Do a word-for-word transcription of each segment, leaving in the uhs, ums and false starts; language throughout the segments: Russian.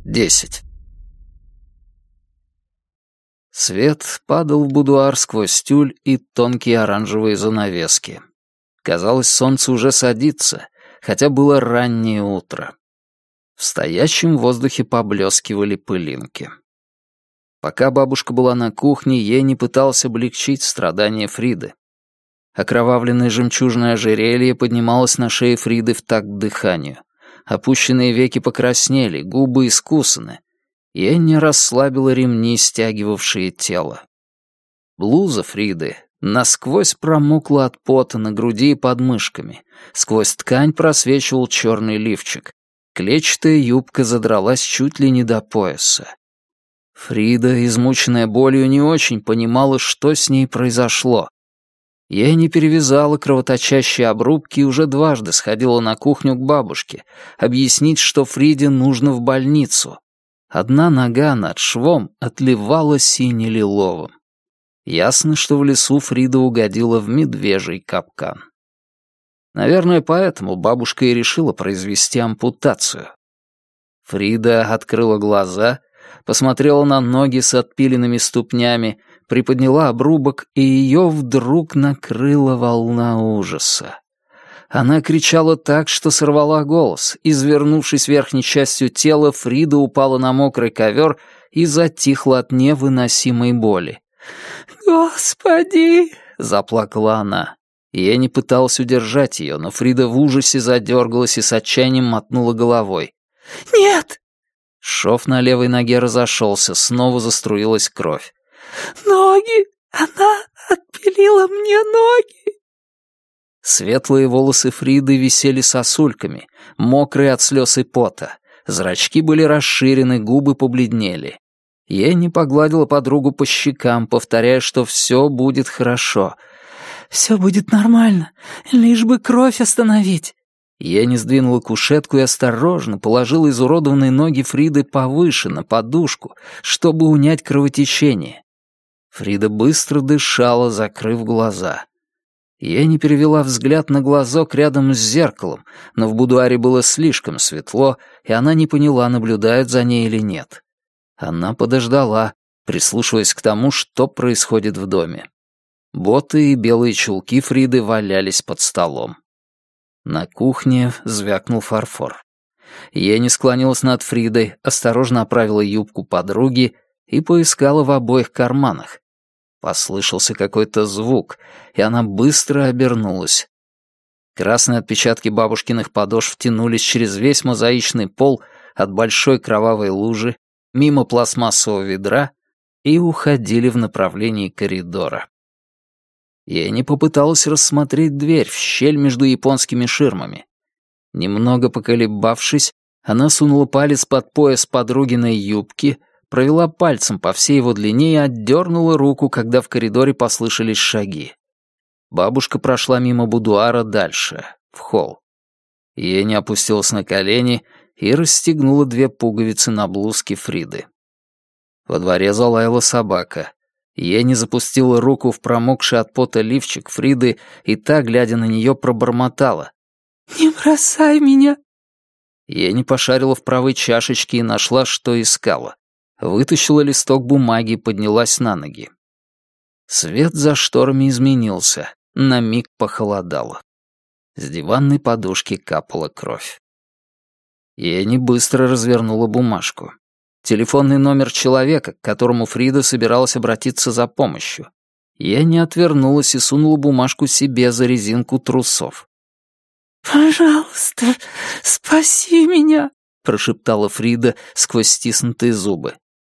десять. Свет падал в будуар сквозь тюль и тонкие оранжевые занавески. Казалось, солнце уже садится, хотя было раннее утро. В стоячем воздухе поблескивали пылинки. Пока бабушка была на кухне, ей не пытался облегчить страдания Фриды. Окровавленное жемчужное ожерелье поднималось на шее Фриды в такт дыханию. Опущенные веки покраснели, губы искусаны. Енни расслабила ремни, стягивавшие тело. Блуза Фриды насквозь промокла от пота на груди и под мышками. Сквозь ткань просвечивал черный лифчик. Клетчатая юбка задралась чуть ли не до пояса. Фрида, измученная болью, не очень понимала, что с ней произошло. Енни перевязала кровоточащие обрубки и уже дважды сходила на кухню к бабушке, объяснить, что Фриде нужно в больницу. Одна нога над швом отливала сине-лиловым. Ясно, что в лесу Фрида угодила в медвежий капкан. Наверное, поэтому бабушка и решила произвести ампутацию. Фрида открыла глаза, посмотрела на ноги с отпиленными ступнями, приподняла обрубок, и ее вдруг накрыла волна ужаса. Она кричала так, что сорвала голос. Извернувшись верхней частью тела, Фрида упала на мокрый ковер и затихла от невыносимой боли. «Господи!» — заплакала она. Я не пыталась удержать ее, но Фрида в ужасе задергалась и с отчаянием мотнула головой. «Нет!» Шов на левой ноге разошелся, снова заструилась кровь. «Ноги! Она отпилила мне ноги!» Светлые волосы Фриды висели сосульками, мокрые от слез и пота. Зрачки были расширены, губы побледнели. Енни погладила подругу по щекам, повторяя, что все будет хорошо. «Все будет нормально, лишь бы кровь остановить». Енни сдвинула кушетку и осторожно положила изуродованные ноги Фриды повыше, на подушку, чтобы унять кровотечение. Фрида быстро дышала, закрыв глаза. Енни перевела взгляд на глазок рядом с зеркалом, но в будуаре было слишком светло, и она не поняла, наблюдают за ней или нет. Она подождала, прислушиваясь к тому, что происходит в доме. Боты и белые чулки Фриды валялись под столом. На кухне звякнул фарфор. Енни склонилась над Фридой, осторожно оправила юбку подруги и поискала в обоих карманах. Послышался какой-то звук, и она быстро обернулась. Красные отпечатки бабушкиных подошв тянулись через весь мозаичный пол от большой кровавой лужи, мимо пластмассового ведра и уходили в направлении коридора. Енни попыталась рассмотреть дверь в щель между японскими ширмами. Немного поколебавшись, она сунула палец под пояс подругиной юбки, провела пальцем по всей его длине и отдернула руку, когда в коридоре послышались шаги. Бабушка прошла мимо будуара дальше, в холл. Енни опустилась на колени и расстегнула две пуговицы на блузке Фриды. Во дворе залаяла собака. Енни запустила руку в промокший от пота лифчик Фриды, и та, глядя на нее, пробормотала. «Не бросай меня!» Енни пошарила в правой чашечке и нашла, что искала. Вытащила листок бумаги и поднялась на ноги. Свет за шторами изменился, на миг похолодало. С диванной подушки капала кровь. Енни быстро развернула бумажку. Телефонный номер человека, к которому Фрида собиралась обратиться за помощью. Енни отвернулась и сунула бумажку себе за резинку трусов. «Пожалуйста, спаси меня!» — прошептала Фрида сквозь стиснутые зубы.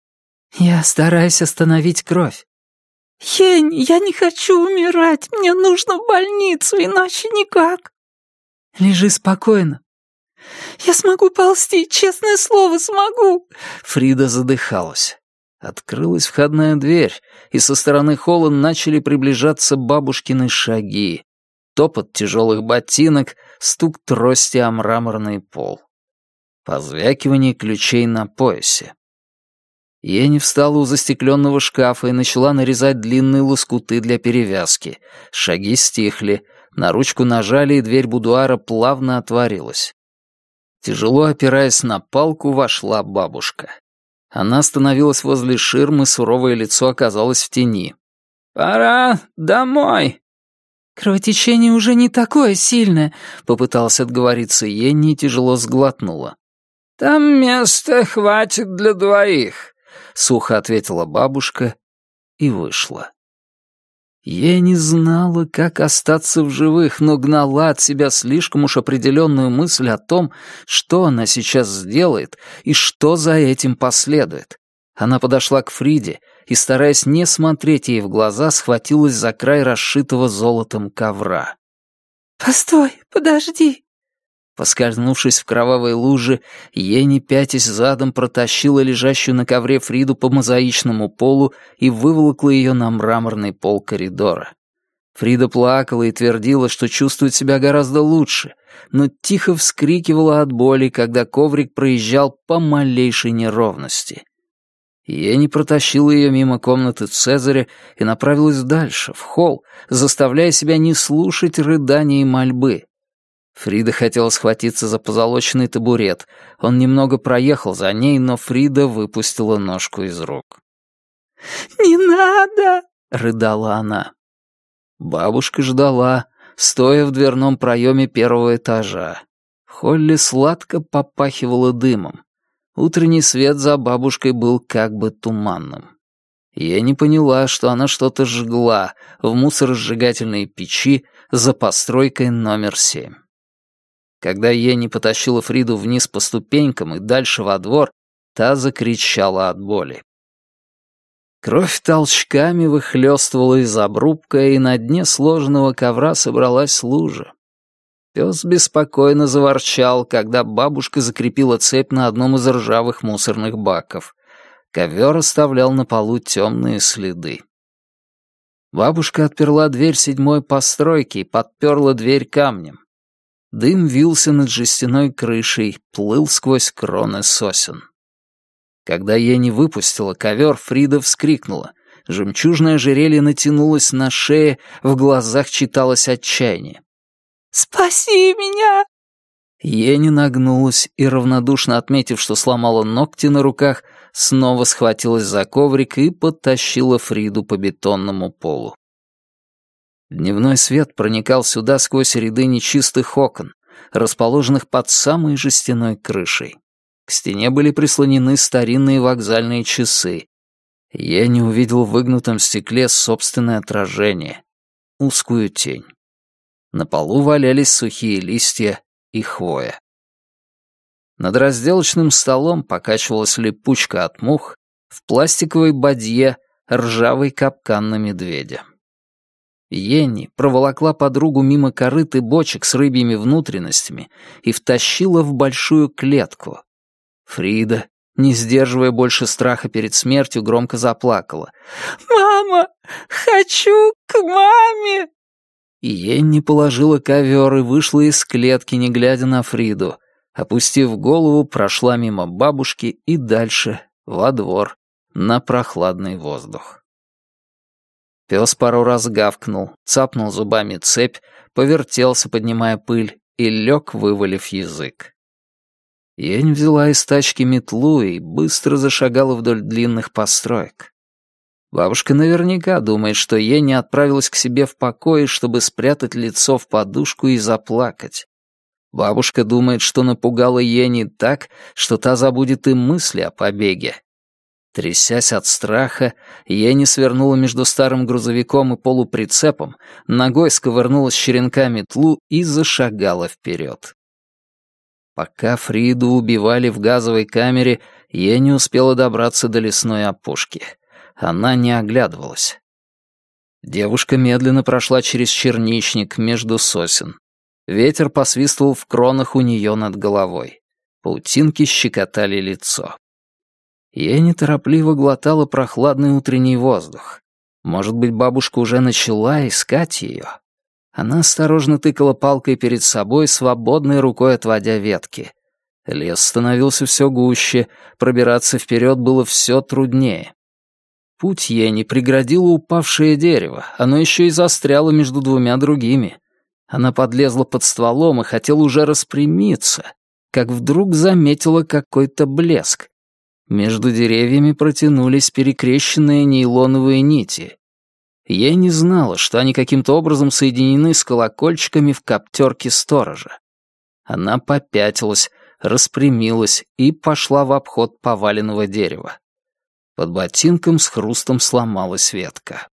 «Я стараюсь остановить кровь». «Енни, я не хочу умирать, мне нужно в больницу, иначе никак». «Лежи спокойно». «Я смогу ползти, честное слово, смогу!» Фрида задыхалась. Открылась входная дверь, и со стороны холла начали приближаться бабушкины шаги. Топот тяжелых ботинок, стук трости о мраморный пол. Позвякивание ключей на поясе. Енни встала у застекленного шкафа и начала нарезать длинные лоскуты для перевязки. Шаги стихли, на ручку нажали, и дверь будуара плавно отворилась. Тяжело опираясь на палку, вошла бабушка. Она остановилась возле ширмы, суровое лицо оказалось в тени. «Пора домой!» «Кровотечение уже не такое сильное», — попыталась отговориться Енни и тяжело сглотнула. «Там места хватит для двоих», — сухо ответила бабушка и вышла. Я не знала, как остаться в живых, но гнала от себя слишком уж определенную мысль о том, что она сейчас сделает и что за этим последует. Она подошла к Фриде и, стараясь не смотреть ей в глаза, схватилась за край расшитого золотом ковра. «Постой, подожди!» Поскользнувшись в кровавой луже, Енни, пятясь задом, протащила лежащую на ковре Фриду по мозаичному полу и выволокла ее на мраморный пол коридора. Фрида плакала и твердила, что чувствует себя гораздо лучше, но тихо вскрикивала от боли, когда коврик проезжал по малейшей неровности. Енни протащила ее мимо комнаты Цезаря и направилась дальше, в холл, заставляя себя не слушать рыдания и мольбы. Фрида хотела схватиться за позолоченный табурет. Он немного проехал за ней, но Фрида выпустила ножку из рук. «Не надо!» — рыдала она. Бабушка ждала, стоя в дверном проеме первого этажа. В холле сладко попахивало дымом. Утренний свет за бабушкой был как бы туманным. Я не поняла, что она что-то жгла в мусоросжигательной печи за постройкой номер семь. Когда Енни потащила Фриду вниз по ступенькам и дальше во двор, та закричала от боли. Кровь толчками выхлёстывала из обрубка, и на дне сложенного ковра собралась лужа. Пес беспокойно заворчал, когда бабушка закрепила цепь на одном из ржавых мусорных баков. Ковер оставлял на полу темные следы. Бабушка отперла дверь седьмой постройки и подперла дверь камнем. Дым вился над жестяной крышей, плыл сквозь кроны сосен. Когда Енни выпустила ковер, Фрида вскрикнула. Жемчужное ожерелье натянулось на шее, в глазах читалось отчаяние. «Спаси меня!» Енни нагнулась и, равнодушно отметив, что сломала ногти на руках, снова схватилась за коврик и подтащила Фриду по бетонному полу. Дневной свет проникал сюда сквозь ряды нечистых окон, расположенных под самой жестяной крышей. К стене были прислонены старинные вокзальные часы. Я не увидел в выгнутом стекле собственное отражение, узкую тень. На полу валялись сухие листья и хвоя. Над разделочным столом покачивалась липучка от мух, в пластиковой бадье ржавый капкан на медведя. Енни проволокла подругу мимо корыт и бочек с рыбьими внутренностями и втащила в большую клетку. Фрида, не сдерживая больше страха перед смертью, громко заплакала. «Мама, хочу к маме!» Енни положила ковер и вышла из клетки, не глядя на Фриду. Опустив голову, прошла мимо бабушки и дальше, во двор, на прохладный воздух. Пес пару раз гавкнул, цапнул зубами цепь, повертелся, поднимая пыль, и лег, вывалив язык. Ень взяла из тачки метлу и быстро зашагала вдоль длинных построек. Бабушка наверняка думает, что Енни отправилась к себе в покое, чтобы спрятать лицо в подушку и заплакать. Бабушка думает, что напугала Енни так, что та забудет и мысли о побеге. Трясясь от страха, Енни свернула между старым грузовиком и полуприцепом, ногой сковырнула с черенка метлу и зашагала вперед. Пока Фриду убивали в газовой камере, Енни успела добраться до лесной опушки. Она не оглядывалась. Девушка медленно прошла через черничник между сосен. Ветер посвистывал в кронах у нее над головой. Паутинки щекотали лицо. Я неторопливо глотала прохладный утренний воздух. Может быть, бабушка уже начала искать ее? Она осторожно тыкала палкой перед собой, свободной рукой отводя ветки. Лес становился все гуще, пробираться вперед было все труднее. Путь ей не преградило упавшее дерево, оно еще и застряло между двумя другими. Она подлезла под стволом и хотела уже распрямиться, как вдруг заметила какой-то блеск. Между деревьями протянулись перекрещенные нейлоновые нити. Я не знала, что они каким-то образом соединены с колокольчиками в коптерке сторожа. Она попятилась, распрямилась и пошла в обход поваленного дерева. Под ботинком с хрустом сломалась ветка.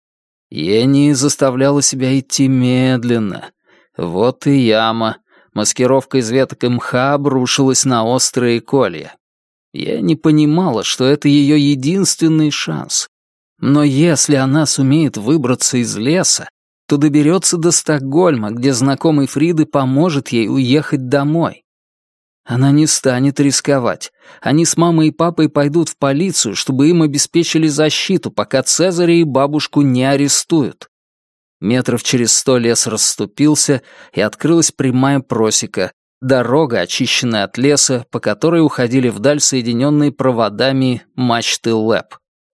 Ени заставляла себя идти медленно. Вот и яма. Маскировка из веток и мха обрушилась на острые колья. Я не понимала, что это ее единственный шанс. Но если она сумеет выбраться из леса, то доберется до Стокгольма, где знакомый Фриды поможет ей уехать домой. Она не станет рисковать. Они с мамой и папой пойдут в полицию, чтобы им обеспечили защиту, пока Цезаря и бабушку не арестуют. Метров через сто лес расступился, и открылась прямая просека, дорога, очищенная от леса, по которой уходили вдаль соединенные проводами мачты ЛЭП.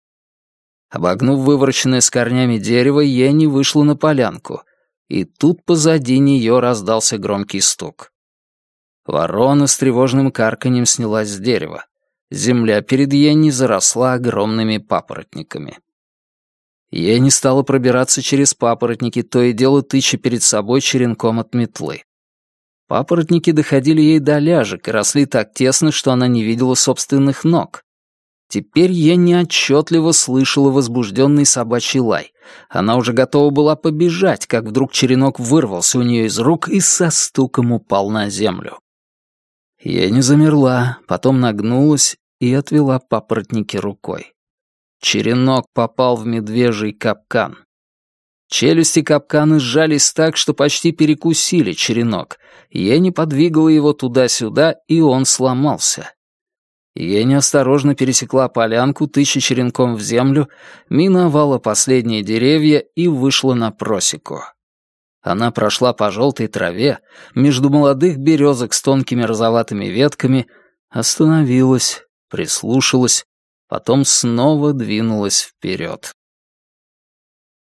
Обогнув вывороченное с корнями дерево, Ени вышла на полянку, и тут позади нее раздался громкий стук. Ворона с тревожным карканьем снялась с дерева. Земля перед Йенни заросла огромными папоротниками. Йенни стала пробираться через папоротники, то и дело тыча перед собой черенком от метлы. Папоротники доходили ей до ляжек и росли так тесно, что она не видела собственных ног. Теперь Йенни отчетливо слышала возбужденный собачий лай. Она уже готова была побежать, как вдруг черенок вырвался у нее из рук и со стуком упал на землю. Йенни замерла, потом нагнулась и отвела папоротники рукой. Черенок попал в медвежий капкан. Челюсти капкана сжались так, что почти перекусили черенок. Йенни подвигала его туда-сюда, и он сломался. Йенни осторожно пересекла полянку, тыча черенком в землю, миновала последние деревья и вышла на просеку. Она прошла по желтой траве, между молодых березок с тонкими розоватыми ветками, остановилась, прислушалась, потом снова двинулась вперед.